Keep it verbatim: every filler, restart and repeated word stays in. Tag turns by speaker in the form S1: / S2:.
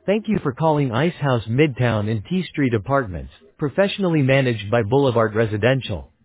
S1: Thank you for calling Ice House Midtown in T Street Apartments, professionally managed by Boulevard Residential.